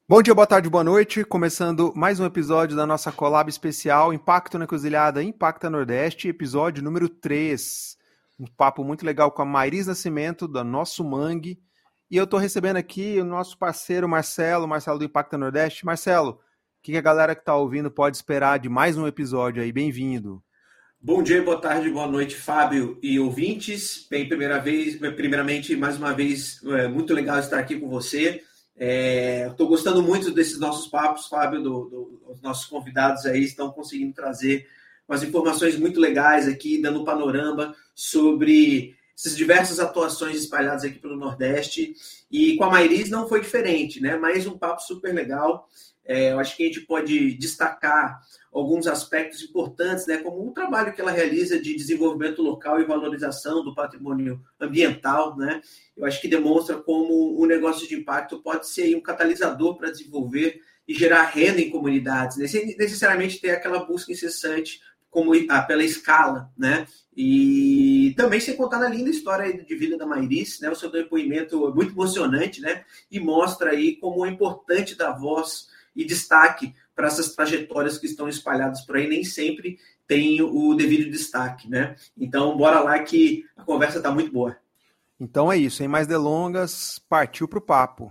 Bom dia, boa tarde, boa noite. Começando mais um episódio da nossa collab especial Impacto na Encruzilhada Impacta Nordeste, episódio número 3. Um papo muito legal com a Mayris Nascimento, da Nosso Mangue. E eu estou recebendo aqui o nosso parceiro Marcelo do Impacta Nordeste. Marcelo, o que a galera que está ouvindo pode esperar de mais um episódio aí? Bem-vindo. Bom dia, boa tarde, boa noite, Fábio e ouvintes. Bem, primeiramente, mais uma vez, muito legal estar aqui com você. Estou gostando muito desses nossos papos, Fábio, os nossos convidados aí estão conseguindo trazer umas informações muito legais aqui, dando um panorama sobre essas diversas atuações espalhadas aqui pelo Nordeste. E com a Mayris não foi diferente, né? Mais um papo super legal. Eu acho que a gente pode destacar alguns aspectos importantes, né, como o trabalho que ela realiza de desenvolvimento local e valorização do patrimônio ambiental, né? Eu acho que demonstra como o negócio de impacto pode ser um catalisador para desenvolver e gerar renda em comunidades, né? Sem necessariamente ter aquela busca incessante pela escala, né? E também sem contar na linda história de vida da Mayris, né? O seu depoimento é muito emocionante, né? E mostra aí como é importante dar voz e destaque para essas trajetórias que estão espalhadas por aí, nem sempre tem o devido destaque, né? Então, bora lá que a conversa está muito boa. Então é isso, sem mais delongas, partiu para o papo.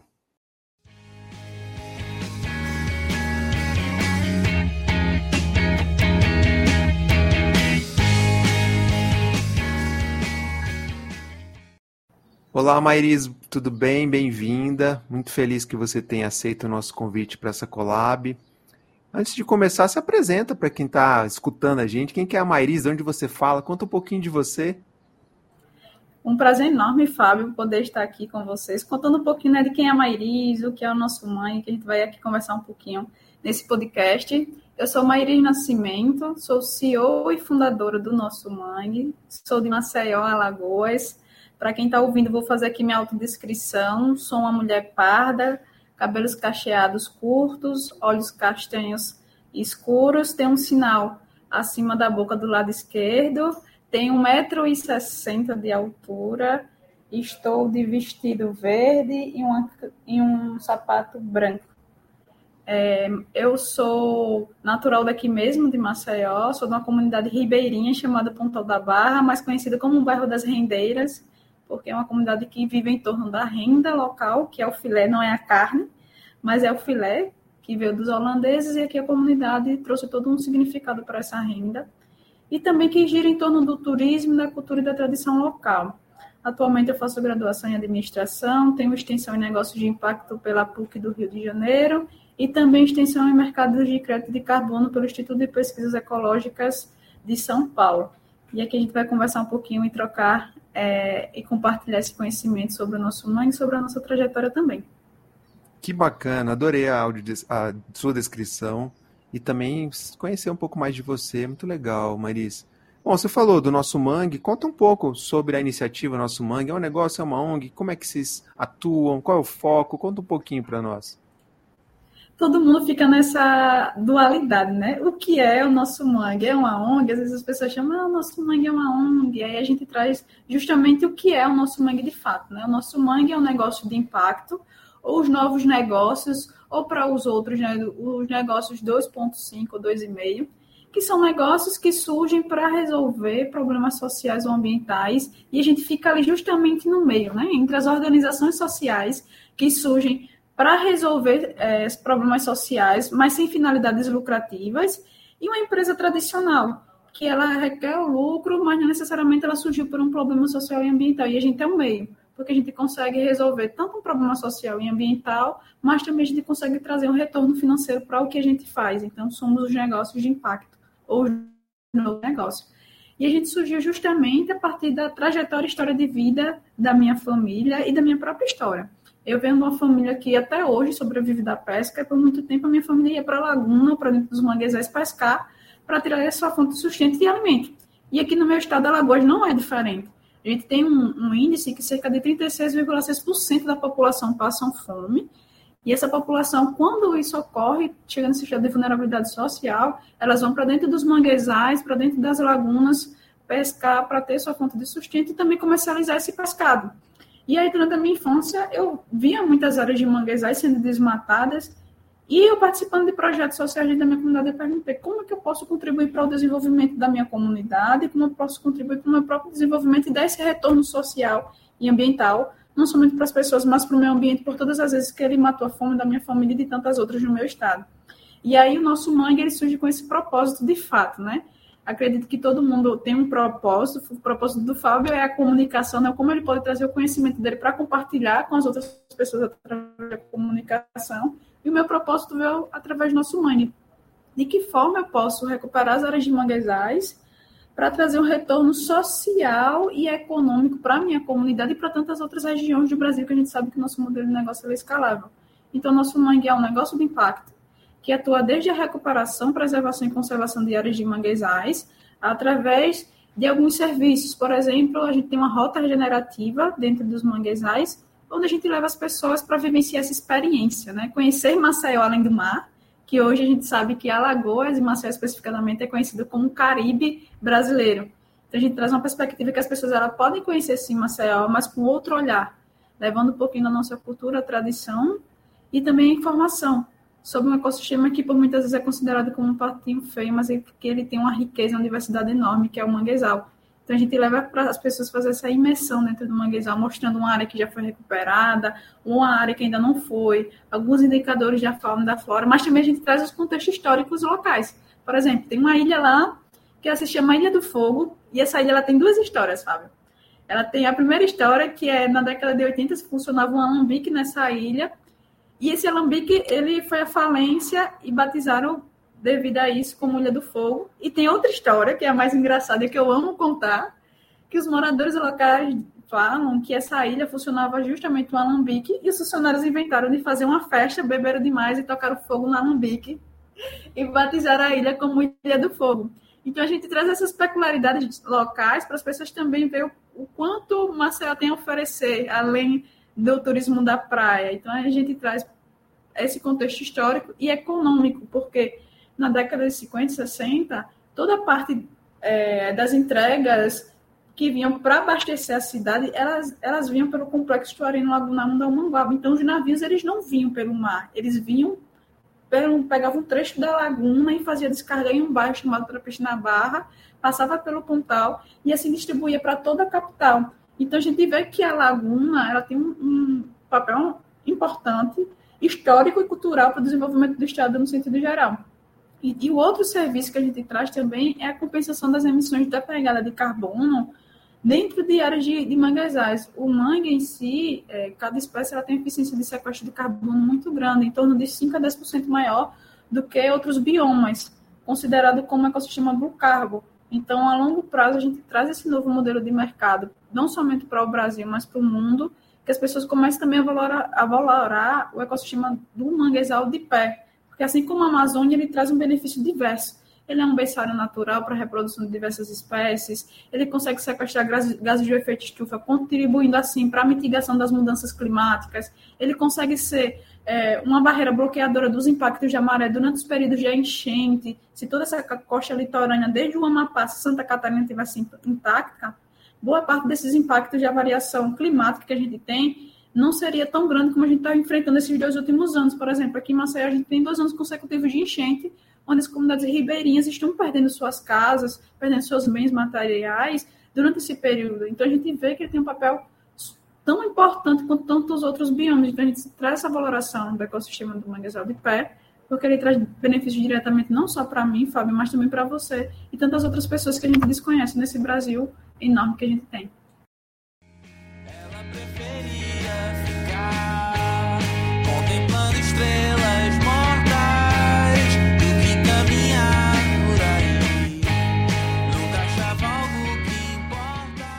Olá, Mayris, tudo bem? Bem-vinda. Muito feliz que você tenha aceito o nosso convite para essa collab. Antes de começar, se apresenta para quem está escutando a gente. Quem que é a Mayris? De onde você fala? Conta um pouquinho de você. Um prazer enorme, Fábio, poder estar aqui com vocês, contando um pouquinho, né, de quem é a Mayris, o que é o Nosso Mangue, que a gente vai aqui conversar um pouquinho nesse podcast. Eu sou Mayris Nascimento, sou CEO e fundadora do Nosso Mangue, sou de Maceió, Alagoas. Para quem está ouvindo, vou fazer aqui minha autodescrição. Sou uma mulher parda, cabelos cacheados curtos, olhos castanhos escuros, tenho um sinal acima da boca do lado esquerdo, tenho 1,60 m de altura, estou de vestido verde e um sapato branco. Eu sou natural daqui mesmo, de Maceió, sou de uma comunidade ribeirinha chamada Pontal da Barra, mais conhecida como o bairro das Rendeiras, porque é uma comunidade que vive em torno da renda local, que é o filé, não é a carne, mas é o filé que veio dos holandeses, e aqui a comunidade trouxe todo um significado para essa renda, e também que gira em torno do turismo, da cultura e da tradição local. Atualmente eu faço graduação em administração, tenho extensão em negócios de impacto pela PUC do Rio de Janeiro, e também extensão em mercados de crédito de carbono pelo Instituto de Pesquisas Ecológicas de São Paulo. E aqui a gente vai conversar um pouquinho e trocar e compartilhar esse conhecimento sobre o Nosso Mangue e sobre a nossa trajetória também. Que bacana, adorei a sua descrição e também conhecer um pouco mais de você. Muito legal, Mayris. Bom, você falou do Nosso Mangue, conta um pouco sobre a iniciativa Nosso Mangue. É um negócio, é uma ONG? Como é que vocês atuam? Qual é o foco? Conta um pouquinho para nós. Todo mundo fica nessa dualidade, né? O que é o Nosso Mangue? É uma ONG? Às vezes as pessoas chamam, o Nosso Mangue é uma ONG. Aí a gente traz justamente o que é o Nosso Mangue de fato, né? O Nosso Mangue é um negócio de impacto, ou os novos negócios, ou para os outros, né? Os negócios 2.5 ou 2,5, que são negócios que surgem para resolver problemas sociais ou ambientais, e a gente fica ali justamente no meio, né? Entre as organizações sociais que surgem para resolver problemas sociais, mas sem finalidades lucrativas, e uma empresa tradicional, que ela requer o lucro, mas não necessariamente ela surgiu por um problema social e ambiental, e a gente é o meio, porque a gente consegue resolver tanto um problema social e ambiental, mas também a gente consegue trazer um retorno financeiro para o que a gente faz. Então, somos os negócios de impacto, ou os novos negócios. E a gente surgiu justamente a partir da trajetória e história de vida da minha família e da minha própria história. Eu venho de uma família que até hoje sobrevive da pesca, e por muito tempo a minha família ia para a laguna, para dentro dos manguezais pescar, para tirar a sua fonte de sustento e alimento. E aqui no meu estado, Alagoas, não é diferente. A gente tem um índice que cerca de 36,6% da população passam fome, e essa população, quando isso ocorre, chega nesse estado de vulnerabilidade social, elas vão para dentro dos manguezais, para dentro das lagunas, pescar para ter sua fonte de sustento e também comercializar esse pescado. E aí, durante a minha infância, eu via muitas áreas de manguezais sendo desmatadas, E eu participando de projetos sociais dentro da minha comunidade, eu perguntei como é que eu posso contribuir para o desenvolvimento da minha comunidade, como eu posso contribuir para o meu próprio desenvolvimento e dar esse retorno social e ambiental, não somente para as pessoas, mas para o meio ambiente, por todas as vezes que ele matou a fome da minha família e de tantas outras no meu estado. E aí o nosso Mangue, ele surge com esse propósito de fato, né? Acredito que todo mundo tem um propósito. O propósito do Fábio é a comunicação, né? Como ele pode trazer o conhecimento dele para compartilhar com as outras pessoas através da comunicação. E o meu propósito veio através do nosso Mangue. De que forma eu posso recuperar as áreas de manguezais para trazer um retorno social e econômico para a minha comunidade e para tantas outras regiões do Brasil, que a gente sabe que o nosso modelo de negócio é escalável. Então, nosso Mangue é um negócio de impacto, que atua desde a recuperação, preservação e conservação de áreas de manguezais, através de alguns serviços. Por exemplo, a gente tem uma rota regenerativa dentro dos manguezais, onde a gente leva as pessoas para vivenciar essa experiência, né? Conhecer Maceió além do mar, que hoje a gente sabe que Alagoas, e Maceió especificamente, é conhecido como Caribe brasileiro. Então, a gente traz uma perspectiva que as pessoas podem conhecer, sim, Maceió, mas com outro olhar, levando um pouquinho da nossa cultura, tradição e também a informação sobre um ecossistema que, por muitas vezes, é considerado como um patinho feio, mas é porque ele tem uma riqueza, uma diversidade enorme, que é o manguezal. Então, a gente leva para as pessoas fazer essa imersão dentro do manguezal, mostrando uma área que já foi recuperada, uma área que ainda não foi, alguns indicadores da fauna e da flora, mas também a gente traz os contextos históricos locais. Por exemplo, tem uma ilha lá que ela se chama Ilha do Fogo, e essa ilha ela tem duas histórias, Fábio. Ela tem a primeira história, que é na década de 80, funcionava um alambique nessa ilha, e esse alambique ele foi à falência e batizaram devido a isso como Ilha do Fogo. E tem outra história, que é a mais engraçada e que eu amo contar, que os moradores locais falam que essa ilha funcionava justamente um alambique e os funcionários inventaram de fazer uma festa, beberam demais e tocaram fogo no alambique e batizaram a ilha como Ilha do Fogo. Então, a gente traz essas peculiaridades locais para as pessoas também ver o quanto Maceió tem a oferecer, além do turismo da praia. Então, a gente traz esse contexto histórico e econômico, porque na década de 50 e 60, toda a parte das entregas que vinham para abastecer a cidade, elas vinham pelo complexo Tuarino Lagunal da Umanguaba. Então, os navios eles não vinham pelo mar, eles vinham, pegavam um trecho da laguna e fazia descarga em um bairro chamado Trapiche na Barra, passava pelo Pontal e assim distribuía para toda a capital. Então, a gente vê que a laguna ela tem um papel importante, histórico e cultural para o desenvolvimento do Estado no sentido geral. E o outro serviço que a gente traz também é a compensação das emissões da pegada de carbono dentro de áreas de manguezais. O mangue em si, cada espécie ela tem eficiência de sequestro de carbono muito grande, em torno de 5 a 10% maior do que outros biomas, considerado como ecossistema blue carbo. Então, a longo prazo, a gente traz esse novo modelo de mercado, não somente para o Brasil, mas para o mundo, que as pessoas comecem também a valorar o ecossistema do manguezal de pé. Porque assim como a Amazônia, ele traz um benefício diverso. Ele é um berçário natural para a reprodução de diversas espécies, ele consegue sequestrar gases de efeito estufa, contribuindo assim para a mitigação das mudanças climáticas, ele consegue ser uma barreira bloqueadora dos impactos da maré durante os períodos de enchente. Se toda essa costa litorânea, desde o Amapá, Santa Catarina, estivesse intacta, boa parte desses impactos da variação climática que a gente tem não seria tão grande como a gente está enfrentando esses 2 últimos anos. Por exemplo, aqui em Maceió, a gente tem 2 anos consecutivos de enchente, onde as comunidades ribeirinhas estão perdendo suas casas, perdendo seus bens materiais durante esse período. Então, a gente vê que ele tem um papel tão importante quanto tantos outros biomas. Então, a gente traz essa valoração do ecossistema do manguezal de pé, porque ele traz benefícios diretamente não só para mim, Fábio, mas também para você e tantas outras pessoas que a gente desconhece nesse Brasil enorme que a gente tem. Ela preferia ficar contemplando estrelas mortas do que caminhar por aí. Nunca achava algo que importa.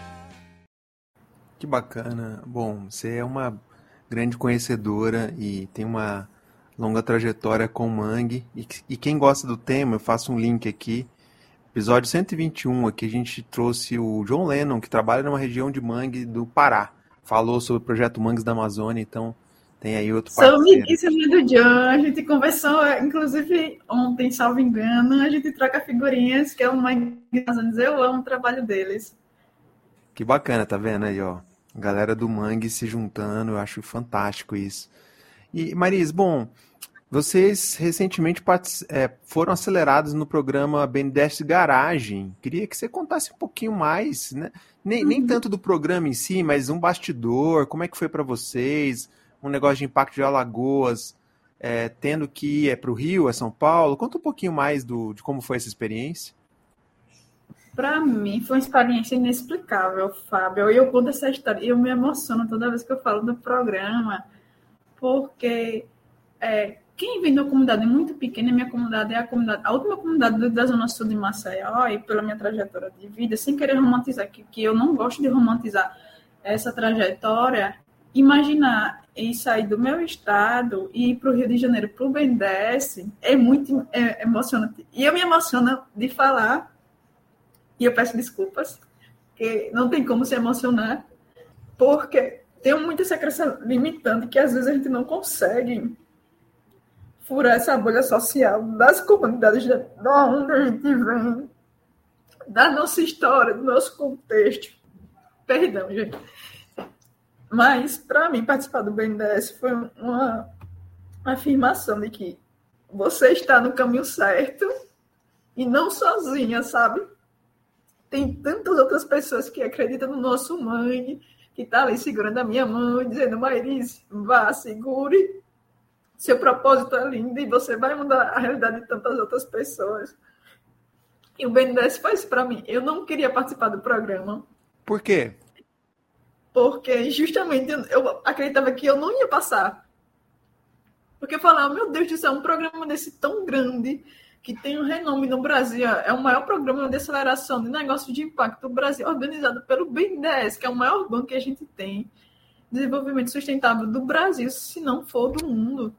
Que bacana. Bom, você é uma grande conhecedora e tem uma longa trajetória com mangue. E quem gosta do tema, eu faço um link aqui. Episódio 121, aqui a gente trouxe o John Lennon, que trabalha numa região de mangue do Pará. Falou sobre o projeto Mangues da Amazônia, então tem aí outro parceiro. Sou amiguíssima do John, a gente conversou, inclusive, ontem, salvo engano, a gente troca figurinhas, que é o Mangue da Amazônia, eu amo o trabalho deles. Que bacana, tá vendo aí, ó? Galera do mangue se juntando, eu acho fantástico isso. E, Maris, bom, Vocês recentemente foram acelerados no programa BNDES Garagem. Queria que você contasse um pouquinho mais, né? Nem tanto do programa em si, mas um bastidor, como é que foi para vocês, um negócio de impacto de Alagoas, tendo que ir para o Rio, São Paulo. Conta um pouquinho mais de como foi essa experiência. Para mim, foi uma experiência inexplicável, Fábio. Eu conto essa história e eu me emociono toda vez que eu falo do programa, porque quem vem de uma comunidade muito pequena, minha comunidade é a última comunidade da Zona Sul de Maceió, e pela minha trajetória de vida, sem querer romantizar, que eu não gosto de romantizar essa trajetória, imaginar e sair do meu estado e ir para o Rio de Janeiro, para o BNDES, é muito emocionante. E eu me emociono de falar, e eu peço desculpas, porque não tem como se emocionar, porque tem muita essa crença limitante que às vezes a gente não consegue furar essa bolha social das comunidades da onde a gente vem, da nossa história, do nosso contexto. Perdão, gente. Mas, para mim, participar do BNDES foi uma afirmação de que você está no caminho certo e não sozinha, sabe? Tem tantas outras pessoas que acreditam no nosso mãe, que está ali segurando a minha mão, dizendo, Mairiz, vá, segure. Seu propósito é lindo e você vai mudar a realidade de tantas outras pessoas. E o BNDES faz isso para mim. Eu não queria participar do programa. Por quê? Porque justamente eu acreditava que eu não ia passar. Porque eu falava, meu Deus do céu, um programa desse tão grande, que tem um renome no Brasil, é o maior programa de aceleração de negócio de impacto do Brasil, organizado pelo BNDES, que é o maior banco que a gente tem, desenvolvimento sustentável do Brasil, se não for do mundo.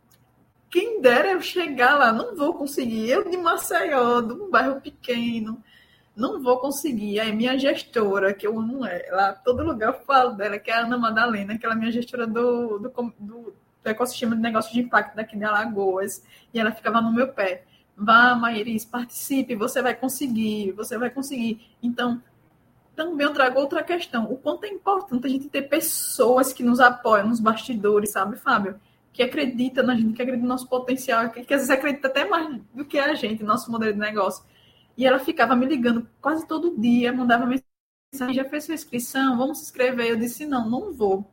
Quem dera eu chegar lá, não vou conseguir. Eu de Maceió, de um bairro pequeno, não vou conseguir. Aí minha gestora, que eu amo ela, todo lugar eu falo dela, que é a Ana Madalena, que ela é minha gestora do ecossistema de negócio de impacto daqui de Alagoas. E ela ficava no meu pé. Vá, Mairiz, participe, você vai conseguir, você vai conseguir. Então, também eu trago outra questão. O quanto é importante a gente ter pessoas que nos apoiam nos bastidores, sabe, Fábio? Que acredita na gente, que acredita no nosso potencial, que às vezes acredita até mais do que a gente, nosso modelo de negócio. E ela ficava me ligando quase todo dia, mandava mensagem, já fez sua inscrição, vamos se inscrever. Eu disse, não vou.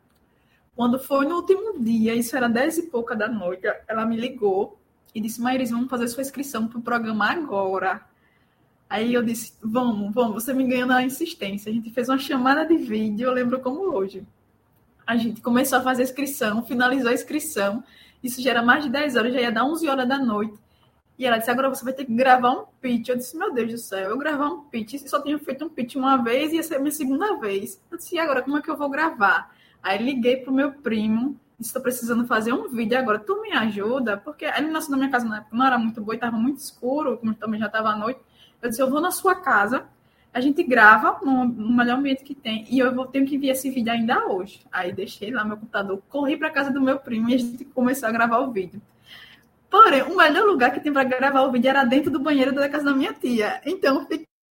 Quando foi no último dia, isso era 10 e pouca da noite, ela me ligou e disse, Mairiz, vamos fazer sua inscrição para o programa agora. Aí eu disse, vamos, você me ganhou na insistência. A gente fez uma chamada de vídeo, eu lembro como hoje. A gente começou a fazer a inscrição, finalizou a inscrição, isso já era mais de 10 horas, já ia dar 11 horas da noite. E ela disse, agora você vai ter que gravar um pitch. Eu disse, meu Deus do céu, eu gravar um pitch, eu só tinha feito um pitch uma vez e ia ser a minha segunda vez. Eu disse, e agora, como é que eu vou gravar? Aí liguei pro meu primo, disse, estou precisando fazer um vídeo agora, tu me ajuda? Porque a iluminação da minha casa na época não era muito boa, estava muito escuro, como também já estava à noite. Eu disse, eu vou na sua casa, a gente grava no melhor ambiente que tem e eu tenho que enviar esse vídeo ainda hoje. Aí deixei lá meu computador, corri para casa do meu primo e a gente começou a gravar o vídeo. Porém, o melhor lugar que tem para gravar o vídeo era dentro do banheiro da casa da minha tia. Então,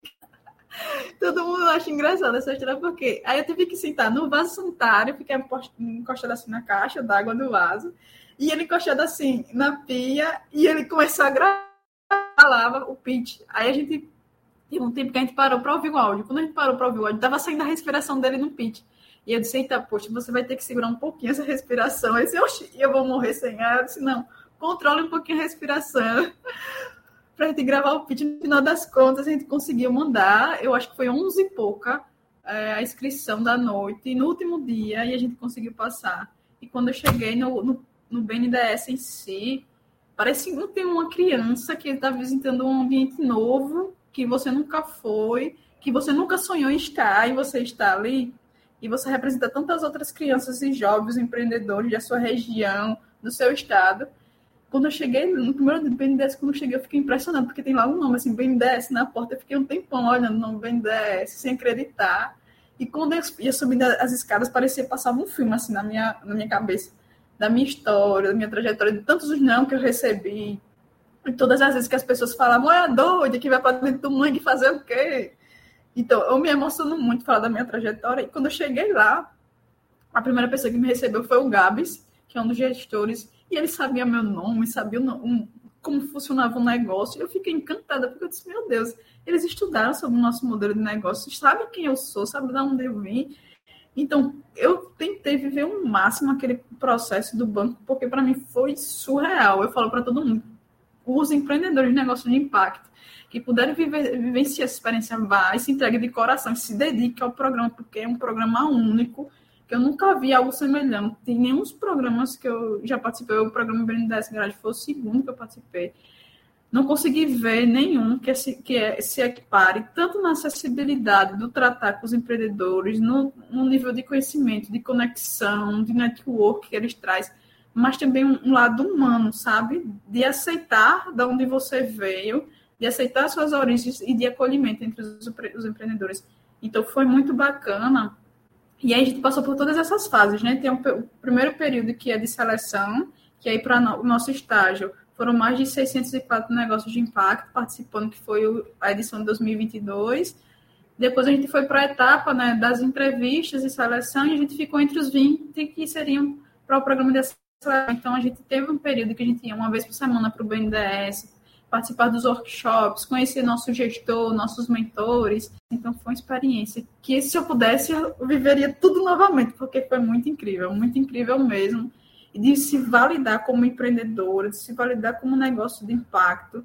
todo mundo acha engraçado essa história, porque aí eu tive que sentar no vaso sanitário, fiquei encostado assim na caixa d'água do vaso, e ele encostado assim na pia, e ele começou a gravar o pitch. Aí a gente... Teve um tempo que a gente parou para ouvir o áudio. Quando a gente parou para ouvir o áudio, estava saindo a respiração dele no pitch. E eu disse, eita, poxa, você vai ter que segurar um pouquinho essa respiração. Aí eu disse, eu vou morrer sem ar. Eu disse, não, controle um pouquinho a respiração. Para a gente gravar o pitch. No final das contas, a gente conseguiu mandar. Eu acho que foi 11 e pouca a inscrição da noite. No último dia, e a gente conseguiu passar. E quando eu cheguei no BNDES em si, parece que tem uma criança que está visitando um ambiente novo, que você nunca foi, que você nunca sonhou em estar, e você está ali, e você representa tantas outras crianças e jovens empreendedores da sua região, do seu estado. Quando eu cheguei, no primeiro BNDES, quando eu cheguei, eu fiquei impressionada, porque tem lá um nome, assim, BNDES na porta, eu fiquei um tempão olhando o nome BNDES, sem acreditar, e quando eu ia subindo as escadas, parecia passar um filme, assim, na minha cabeça, da minha história, da minha trajetória, de tantos os não que eu recebi. E todas as vezes que as pessoas falam, é doida, que vai para dentro do mangue fazer o quê? Então, eu me emociono muito falar da minha trajetória. E quando eu cheguei lá, a primeira pessoa que me recebeu foi o Gabs, que é um dos gestores, E ele sabia meu nome, sabia como funcionava o negócio. Eu fiquei encantada, porque eu disse, meu Deus, eles estudaram sobre o nosso modelo de negócio, sabem quem eu sou, sabem de onde eu vim. Então, eu tentei viver o máximo aquele processo do banco, porque para mim foi surreal. Eu falo para todo mundo, os empreendedores de negócio de impacto, que puderem vivenciar essa experiência, vai, se entregue de coração, se dedique ao programa, porque é um programa único, que eu nunca vi algo semelhante. Tem nenhum dos programas que eu já participei, o programa BNDES Garage foi o segundo que eu participei. Não consegui ver nenhum que se equipare tanto na acessibilidade do tratar com os empreendedores, no nível de conhecimento, de conexão, de network que eles trazem, mas também um lado humano, sabe? De aceitar de onde você veio, de aceitar suas origens e de acolhimento entre os empreendedores. Então, foi muito bacana. E aí a gente passou por todas essas fases, né? Tem o primeiro período que é de seleção, que aí para o nosso estágio foram mais de 604 negócios de impacto participando, que foi a edição de 2022. Depois a gente foi para a etapa, né, das entrevistas e seleção, e a gente ficou entre os 20 que seriam para o programa de seleção. Então a gente teve um período que a gente ia uma vez por semana para o BNDES, participar dos workshops, conhecer nosso gestor, nossos mentores. Então, foi uma experiência que, se eu pudesse, eu viveria tudo novamente, porque foi muito incrível mesmo. E de se validar como empreendedora, de se validar como negócio de impacto.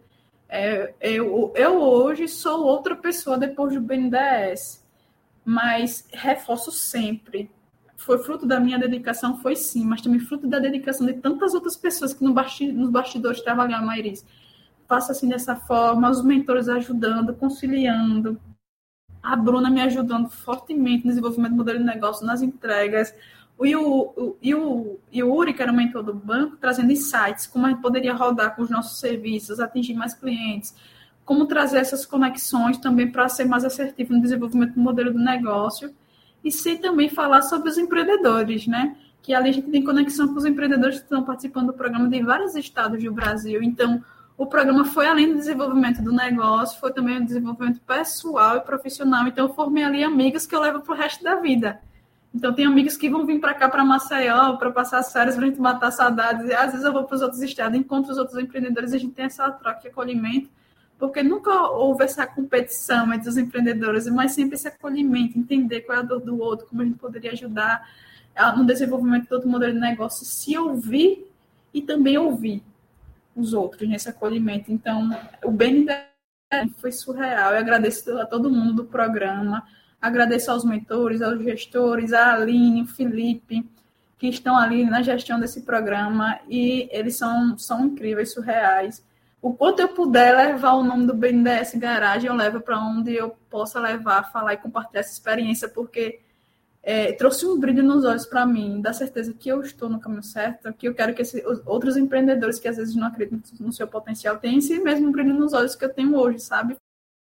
Eu hoje sou outra pessoa depois do BNDES, mas reforço sempre. Foi fruto da minha dedicação, foi sim, mas também fruto da dedicação de tantas outras pessoas que nos bastidores trabalham, a Mairis. Faço assim dessa forma, os mentores ajudando, conciliando, a Bruna me ajudando fortemente no desenvolvimento do modelo de negócio, nas entregas, e o Uri, que era o mentor do banco, trazendo insights, como a gente poderia rodar com os nossos serviços, atingir mais clientes, como trazer essas conexões também para ser mais assertivo no desenvolvimento do modelo do negócio, e sem também falar sobre os empreendedores, né? Que ali a gente tem conexão com os empreendedores que estão participando do programa de vários estados do Brasil. Então, o programa foi além do desenvolvimento do negócio, foi também o desenvolvimento pessoal e profissional. Então, eu formei ali amigos que eu levo para o resto da vida. Então, tem amigos que vão vir para cá, para Maceió, para passar as férias, para a gente matar saudades. E, às vezes eu vou para os outros estados, encontro os outros empreendedores e a gente tem essa troca de acolhimento, porque nunca houve essa competição entre os empreendedores, mas sempre esse acolhimento, entender qual é a dor do outro, como a gente poderia ajudar no desenvolvimento de todo o modelo de negócio, se ouvir e também ouvir os outros nesse acolhimento. Então, o BNDES foi surreal. Eu agradeço a todo mundo do programa, agradeço aos mentores, aos gestores, a Aline, o Felipe, que estão ali na gestão desse programa, e eles são incríveis, surreais. O quanto eu puder levar o nome do BNDES Garage, eu levo para onde eu possa levar, falar e compartilhar essa experiência, porque trouxe um brilho nos olhos para mim, dá certeza que eu estou no caminho certo, que eu quero que os outros empreendedores que às vezes não acreditam no seu potencial tenham esse mesmo brilho nos olhos que eu tenho hoje, sabe?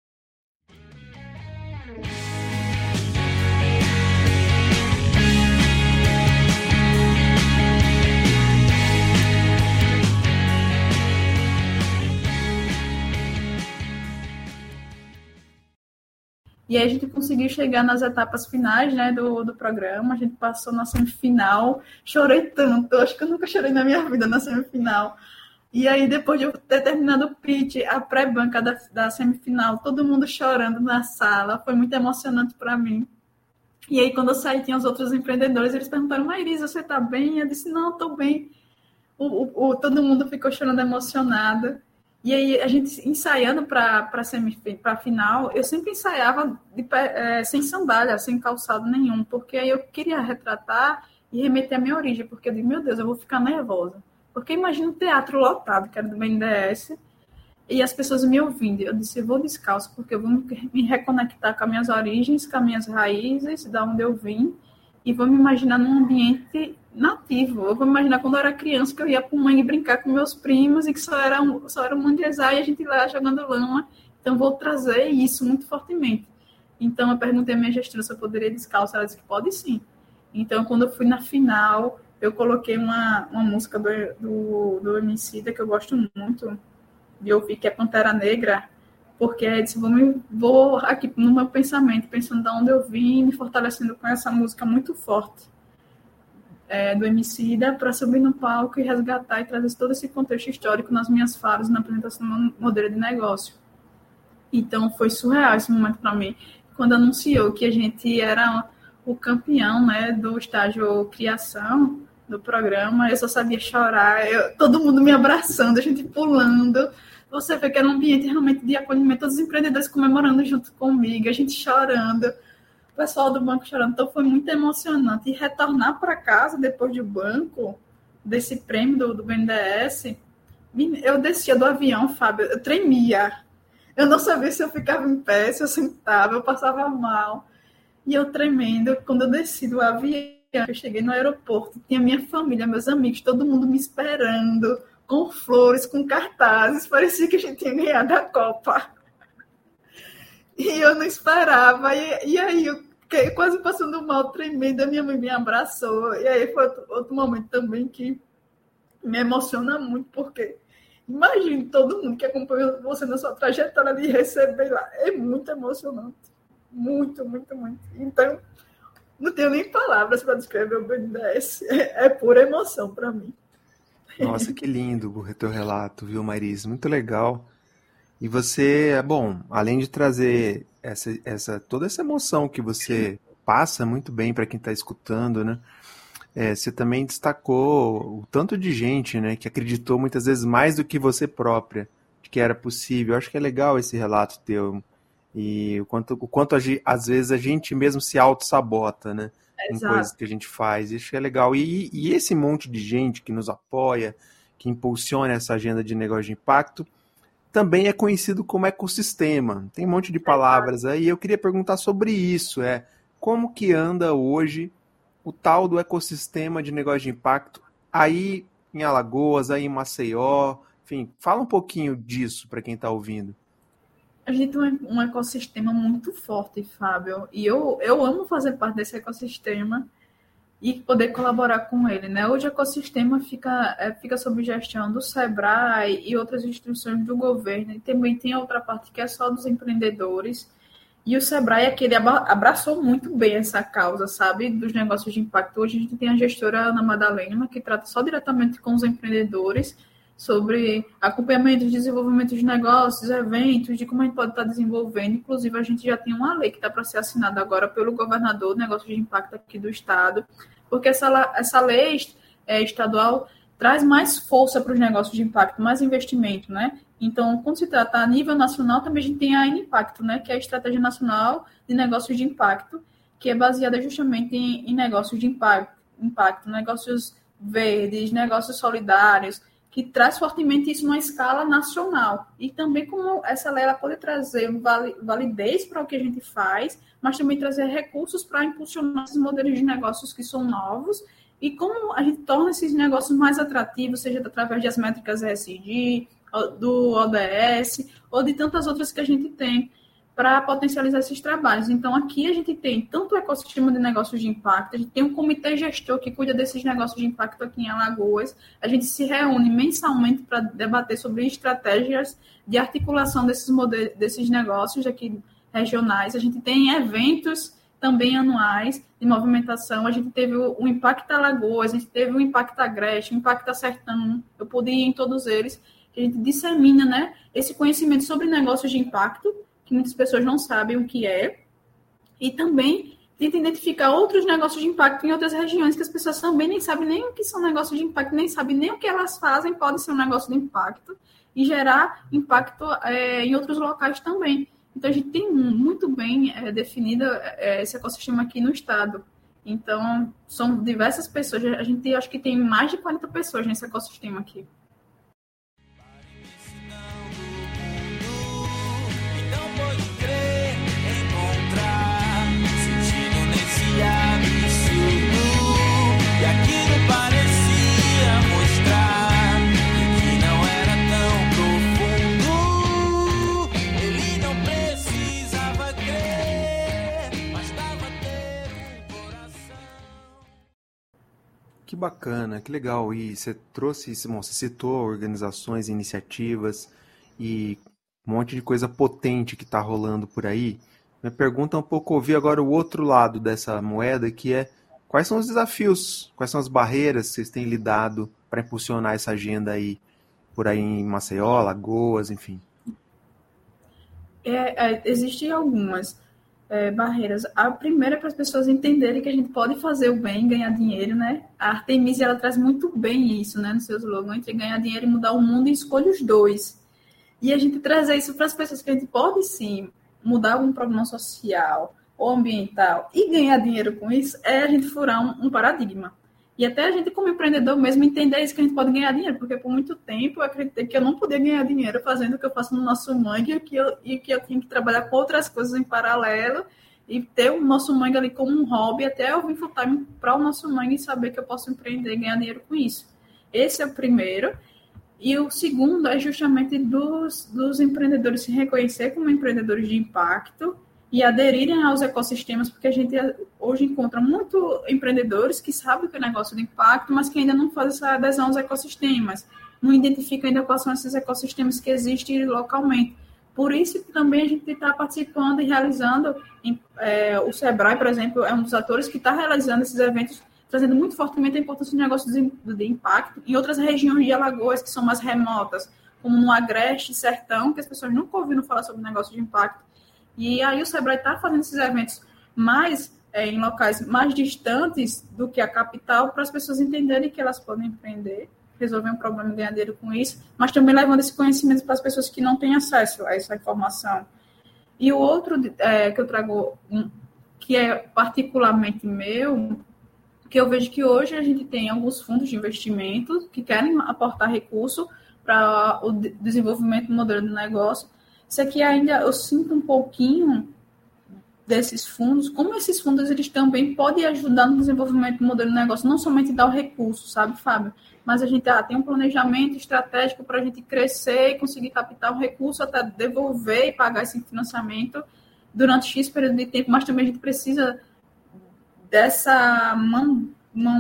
E aí a gente conseguiu chegar nas etapas finais, né, do programa. A gente passou na semifinal. Chorei tanto. Acho que eu nunca chorei na minha vida na semifinal. E aí, depois de eu ter terminado o pitch, a pré-banca da semifinal, todo mundo chorando na sala. Foi muito emocionante para mim. E aí, quando eu saí, tinha os outros empreendedores. Eles perguntaram, Mairis, você tá bem? Eu disse, não, estou bem. Todo mundo ficou chorando, emocionado. E aí, a gente ensaiando para a final, eu sempre ensaiava sem sandália, sem calçado nenhum, porque aí eu queria retratar e remeter à minha origem, porque eu digo, meu Deus, eu vou ficar nervosa. Porque imagina um teatro lotado, que era do BNDES, e as pessoas me ouvindo. Eu disse, eu vou descalço, porque eu vou me reconectar com as minhas origens, com as minhas raízes, da onde eu vim, e vou me imaginar num ambiente nativo. Eu vou me imaginar quando eu era criança, que eu ia para o mangue brincar com meus primos e que só era um manguezal e a gente lá jogando lama. Então, vou trazer isso muito fortemente. Então, eu perguntei à minha gestora se eu poderia descalço. Ela disse que pode sim. Então, quando eu fui na final, eu coloquei uma música do Emicida, que eu gosto muito de ouvir, que é Pantera Negra, porque eu disse, vou aqui no meu pensamento, pensando de onde eu vim, me fortalecendo com essa música muito forte. do Emicida para subir no palco e resgatar e trazer todo esse contexto histórico nas minhas falas na apresentação do modelo de negócio. Então, foi surreal esse momento para mim. Quando anunciou que a gente era o campeão, né, do estágio criação do programa, eu só sabia chorar, todo mundo me abraçando, a gente pulando. Você vê que era um ambiente realmente de acolhimento, todos os empreendedores comemorando junto comigo, a gente chorando, o pessoal do banco chorando. Então, foi muito emocionante. E retornar para casa depois do banco, desse prêmio do BNDES, eu descia do avião, Fábio, eu tremia. Eu não sabia se eu ficava em pé, se eu sentava, eu passava mal. E eu tremendo, quando eu desci do avião, eu cheguei no aeroporto, tinha minha família, meus amigos, todo mundo me esperando, com flores, com cartazes, parecia que a gente tinha ganhado a Copa. E eu não esperava, e aí eu fiquei quase passando mal, tremendo, a minha mãe me abraçou, e aí foi outro momento também que me emociona muito, porque imagine todo mundo que acompanhou você na sua trajetória de receber lá, é muito emocionante. Muito, muito, muito. Então, não tenho nem palavras para descrever o BNDES. É pura emoção para mim. Nossa, que lindo o teu relato, viu, Maris? Muito legal. E você, bom, além de trazer toda essa emoção que você passa muito bem para quem está escutando, né? Você também destacou o tanto de gente, né, que acreditou muitas vezes mais do que você própria, de que era possível. Eu acho que é legal esse relato teu. E o quanto às vezes a gente mesmo se auto-sabota, né? Em coisas que a gente faz. Isso é legal. E esse monte de gente que nos apoia, que impulsiona essa agenda de negócio de impacto, também é conhecido como ecossistema. Tem um monte de palavras aí. Eu queria perguntar sobre isso. Como que anda hoje o tal do ecossistema de negócio de impacto aí em Alagoas, aí em Maceió? Enfim, fala um pouquinho disso para quem está ouvindo. A gente tem um ecossistema muito forte, Fábio, e eu amo fazer parte desse ecossistema e poder colaborar com ele, né? Hoje o ecossistema fica sob gestão do SEBRAE e outras instituições do governo, e também tem a outra parte que é só dos empreendedores, e o SEBRAE ele abraçou muito bem essa causa, sabe, dos negócios de impacto. Hoje a gente tem a gestora Ana Madalena, que trata só diretamente com os empreendedores, sobre acompanhamento de desenvolvimento de negócios, eventos, de como a gente pode estar desenvolvendo. Inclusive, a gente já tem uma lei que está para ser assinada agora pelo governador de negócios de impacto aqui do estado, porque essa lei estadual traz mais força para os negócios de impacto, mais investimento, né? Então, quando se trata a nível nacional, também a gente tem a Impacto, né? Que é a Estratégia Nacional de Negócios de Impacto, que é baseada justamente em negócios de impacto, negócios verdes, negócios solidários, que traz fortemente isso numa escala nacional. E também como essa lei ela pode trazer validez para o que a gente faz, mas também trazer recursos para impulsionar esses modelos de negócios que são novos e como a gente torna esses negócios mais atrativos, seja através das métricas ESG, do ODS, ou de tantas outras que a gente tem para potencializar esses trabalhos. Então, aqui a gente tem tanto o ecossistema de negócios de impacto, a gente tem um comitê gestor que cuida desses negócios de impacto aqui em Alagoas, a gente se reúne mensalmente para debater sobre estratégias de articulação desses negócios aqui regionais, a gente tem eventos também anuais de movimentação, a gente teve o Impacto Alagoas, a gente teve o Impacto Agreste, o Impacto Sertão, eu pude ir em todos eles, a gente dissemina, né, esse conhecimento sobre negócios de impacto, que muitas pessoas não sabem o que é, e também tenta identificar outros negócios de impacto em outras regiões que as pessoas também nem sabem nem o que são negócios de impacto, nem sabem nem o que elas fazem, pode ser um negócio de impacto, e gerar impacto em outros locais também. Então, a gente tem muito bem definido esse ecossistema aqui no estado. Então, são diversas pessoas, a gente acho que tem mais de 40 pessoas nesse ecossistema aqui. E aquilo parecia mostrar que não era tão profundo. Ele não precisava crer, bastava ter um coração. Que bacana, que legal. E você trouxe, bom, você citou organizações, iniciativas e um monte de coisa potente que está rolando por aí. Minha pergunta é um pouco ouvir agora o outro lado dessa moeda, que é Quais são os desafios, quais são as barreiras que vocês têm lidado para impulsionar essa agenda aí, por aí em Maceió, Lagoas, enfim? Existem algumas barreiras. A primeira é para as pessoas entenderem que a gente pode fazer o bem, ganhar dinheiro, né? A Artemisia, ela traz muito bem isso, né, no seu slogan, entre ganhar dinheiro e mudar o mundo, e escolhe os dois. E a gente trazer isso para as pessoas, que a gente pode, sim, mudar algum problema social ou ambiental e ganhar dinheiro com isso, é a gente furar um paradigma. E até a gente, como empreendedor mesmo, entender isso, que a gente pode ganhar dinheiro, porque por muito tempo eu acreditei que eu não podia ganhar dinheiro fazendo o que eu faço no Nosso Mangue, e que eu tinha que trabalhar com outras coisas em paralelo e ter o Nosso Mangue ali como um hobby, até eu vir full time para o Nosso Mangue e saber que eu posso empreender e ganhar dinheiro com isso. Esse é o primeiro. E o segundo é justamente dos empreendedores se reconhecer como empreendedores de impacto e aderirem aos ecossistemas, porque a gente hoje encontra muito empreendedores que sabem que é negócio de impacto, mas que ainda não fazem essa adesão aos ecossistemas, não identificam ainda quais são esses ecossistemas que existem localmente. Por isso que também a gente está participando e realizando, o Sebrae, por exemplo, é um dos atores que está realizando esses eventos, trazendo muito fortemente a importância de negócios de impacto em outras regiões de Alagoas que são mais remotas, como no Agreste, Sertão, que as pessoas nunca ouviram falar sobre negócio de impacto. E aí o Sebrae está fazendo esses eventos mais em locais mais distantes do que a capital, para as pessoas entenderem que elas podem empreender, resolver um problema e ganhar dinheiro com isso, mas também levando esse conhecimento para as pessoas que não têm acesso a essa informação. E o outro que eu trago, que é particularmente meu, que eu vejo que hoje a gente tem alguns fundos de investimento que querem aportar recurso para o desenvolvimento do modelo de negócio. Isso aqui ainda eu sinto um pouquinho desses fundos, como esses fundos eles também podem ajudar no desenvolvimento do modelo de negócio, não somente dar o recurso, sabe, Fábio? Mas a gente tem um planejamento estratégico para a gente crescer e conseguir captar um recurso até devolver e pagar esse financiamento durante X período de tempo, mas também a gente precisa dessa mão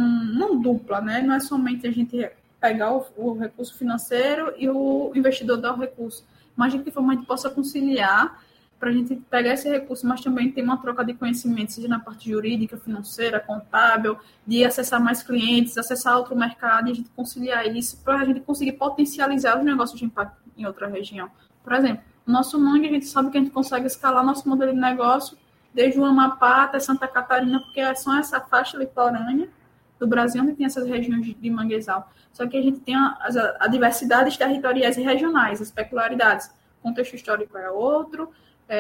dupla, né? Não é somente a gente pegar o recurso financeiro e o investidor dar o recurso, mas de que forma a gente possa conciliar para a gente pegar esse recurso, mas também ter uma troca de conhecimento, seja na parte jurídica, financeira, contábil, de acessar mais clientes, acessar outro mercado, e a gente conciliar isso para a gente conseguir potencializar os negócios de impacto em outra região. Por exemplo, no Nosso Mangue, a gente sabe que a gente consegue escalar nosso modelo de negócio desde o Amapá até Santa Catarina, porque é só essa faixa litorânea do Brasil onde tem essas regiões de manguezal. Só que a gente tem a diversidades territoriais e regionais, as peculiaridades. O contexto histórico é outro,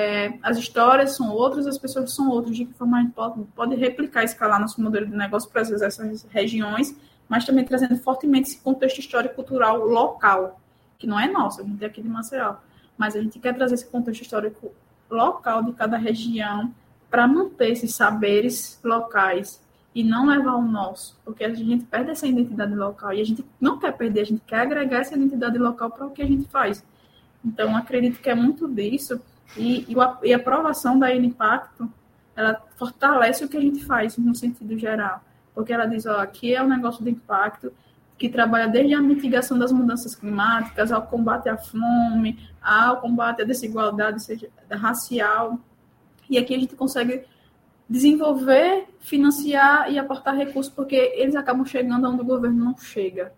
as histórias são outras, as pessoas são outras. De que forma a gente pode replicar e escalar nosso modelo de negócio para essas regiões, mas também trazendo fortemente esse contexto histórico-cultural local, que não é nosso, a gente é aqui de Maceió, mas a gente quer trazer esse contexto histórico local de cada região para manter esses saberes locais e não levar o nosso, porque a gente perde essa identidade local e a gente não quer perder, a gente quer agregar essa identidade local para o que a gente faz. Então, acredito que é muito disso e a aprovação da Impacto, ela fortalece o que a gente faz no sentido geral, porque ela diz, aqui é um negócio de impacto que trabalha desde a mitigação das mudanças climáticas, ao combate à fome, ao combate à desigualdade, seja racial, e aqui a gente consegue desenvolver, financiar e aportar recursos, porque eles acabam chegando onde o governo não chega.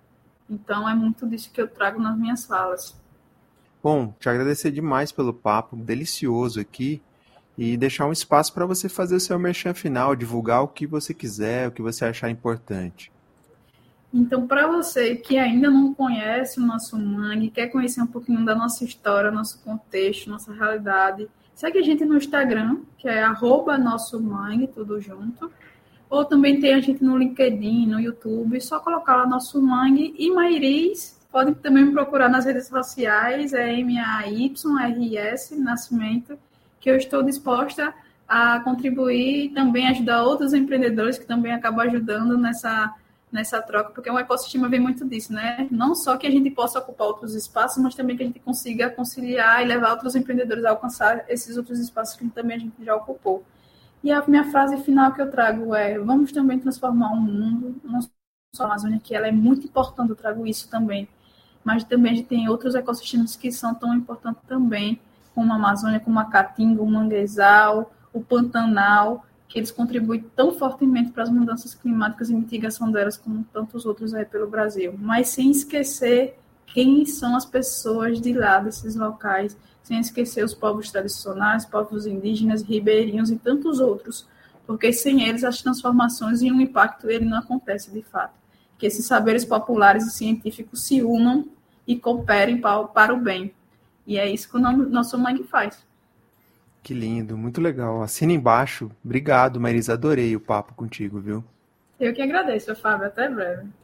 Então, é muito disso que eu trago nas minhas falas. Bom, te agradecer demais pelo papo delicioso aqui e deixar um espaço para você fazer o seu merchan final, divulgar o que você quiser, o que você achar importante. Então, para você que ainda não conhece o Nosso Mangue, quer conhecer um pouquinho da nossa história, nosso contexto, nossa realidade, segue a gente no Instagram, que é @nossomangue, tudo junto. Ou também tem a gente no LinkedIn, no YouTube, só colocar lá Nosso Mangue. E Mairis, podem também me procurar nas redes sociais, é MAYRS Nascimento, que eu estou disposta a contribuir e também ajudar outros empreendedores que também acabam ajudando nessa troca, porque o ecossistema vem muito disso, né? Não só que a gente possa ocupar outros espaços, mas também que a gente consiga conciliar e levar outros empreendedores a alcançar esses outros espaços que também a gente já ocupou. E a minha frase final que eu trago é: vamos também transformar o mundo, não só a Amazônia, que ela é muito importante, eu trago isso também, mas também a gente tem outros ecossistemas que são tão importantes também, como a Amazônia, como a Caatinga, o Manguezal, o Pantanal, que eles contribuem tão fortemente para as mudanças climáticas e mitigação delas, como tantos outros aí pelo Brasil, mas sem esquecer quem são as pessoas de lá, desses locais, sem esquecer os povos tradicionais, povos indígenas, ribeirinhos e tantos outros, porque sem eles as transformações e o impacto ele não acontece de fato. Que esses saberes populares e científicos se unam e cooperem para o bem. E é isso que o nosso mangue faz. Que lindo, muito legal. Assina embaixo. Obrigado, Marisa. Adorei o papo contigo, viu? Eu que agradeço, Fábio. Até breve.